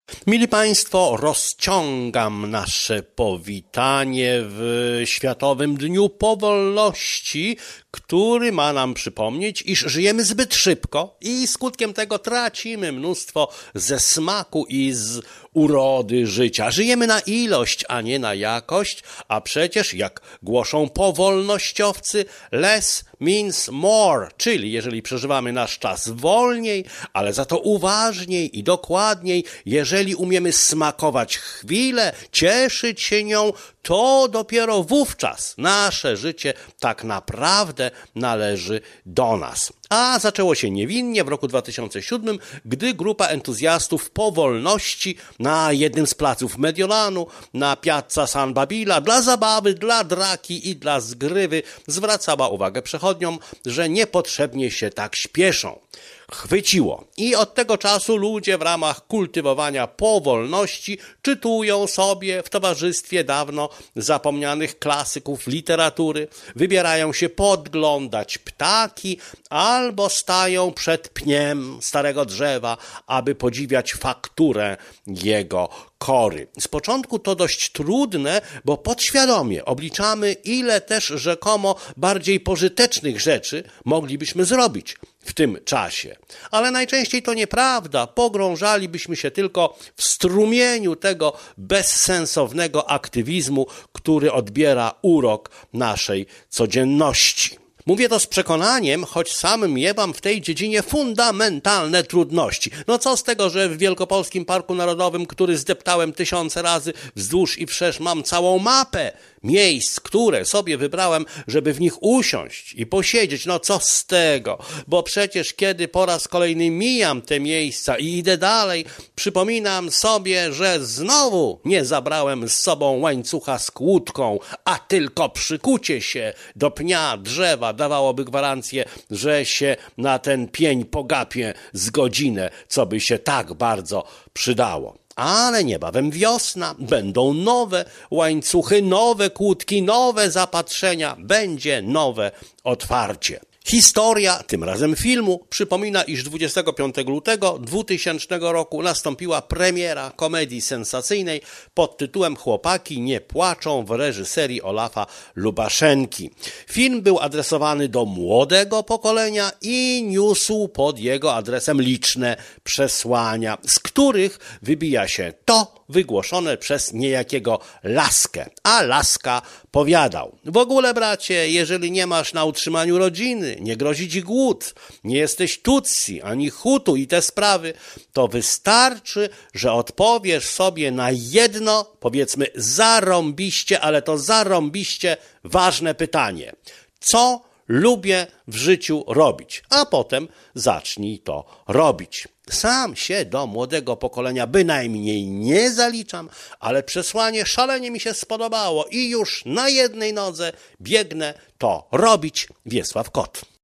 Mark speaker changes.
Speaker 1: Mili Państwo, rozciągam nasze powitanie w Światowym Dniu Powolności, który ma nam przypomnieć, iż żyjemy zbyt szybko i skutkiem tego tracimy mnóstwo ze smaku i z urody życia. Żyjemy na ilość, a nie na jakość, a przecież, jak głoszą powolnościowcy, less means more, czyli jeżeli przeżywamy nasz czas wolniej, ale za to uważniej i dokładniej, jeżeli umiemy smakować chwilę, cieszyć się nią, to dopiero wówczas nasze życie tak naprawdę należy do nas. A zaczęło się niewinnie w roku 2007, gdy grupa entuzjastów powolności na jednym z placów Mediolanu, na Piazza San Babila, dla zabawy, dla draki i dla zgrywy zwracała uwagę przechodniom, że niepotrzebnie się tak śpieszą. Chwyciło. I od tego czasu ludzie w ramach kultywowania powolności czytują sobie w towarzystwie dawno zapomnianych klasyków literatury, wybierają się podglądać ptaki albo stają przed pniem starego drzewa, aby podziwiać fakturę jego kory. Z początku to dość trudne, bo podświadomie obliczamy, ile też rzekomo bardziej pożytecznych rzeczy moglibyśmy zrobić w tym czasie. Ale najczęściej to nieprawda. Pogrążalibyśmy się tylko w strumieniu tego bezsensownego aktywizmu, który odbiera urok naszej codzienności. Mówię to z przekonaniem, choć sam miewam w tej dziedzinie fundamentalne trudności. No co z tego, że w Wielkopolskim Parku Narodowym, który zdeptałem 1000 razy wzdłuż i wszerz, mam całą mapę miejsc, które sobie wybrałem, żeby w nich usiąść i posiedzieć. No co z tego? Bo przecież kiedy po raz kolejny mijam te miejsca i idę dalej, przypominam sobie, że znowu nie zabrałem z sobą łańcucha z kłódką, a tylko przykucie się do pnia drzewa dawałoby gwarancję, że się na ten pień pogapię z godzinę, co by się tak bardzo przydało. Ale niebawem wiosna, będą nowe łańcuchy, nowe kłódki, nowe zapatrzenia, będzie nowe otwarcie. Historia, tym razem filmu, przypomina, iż 25 lutego 2000 roku nastąpiła premiera komedii sensacyjnej pod tytułem Chłopaki nie płaczą w reżyserii Olafa Lubaszenki. Film był adresowany do młodego pokolenia i niósł pod jego adresem liczne przesłania, z których wybija się to wygłoszone przez niejakiego Laskę. A Laska powiadał: w ogóle, bracie, jeżeli nie masz na utrzymaniu rodziny, nie grozi ci głód, nie jesteś Tutsi ani Hutu i te sprawy, to wystarczy, że odpowiesz sobie na jedno, powiedzmy zarąbiście, ale to zarąbiście ważne pytanie. Co lubię w życiu robić? A potem zacznij to robić. Sam się do młodego pokolenia bynajmniej nie zaliczam, ale przesłanie szalenie mi się spodobało i już na jednej nodze biegnę to robić. Wiesław Kot.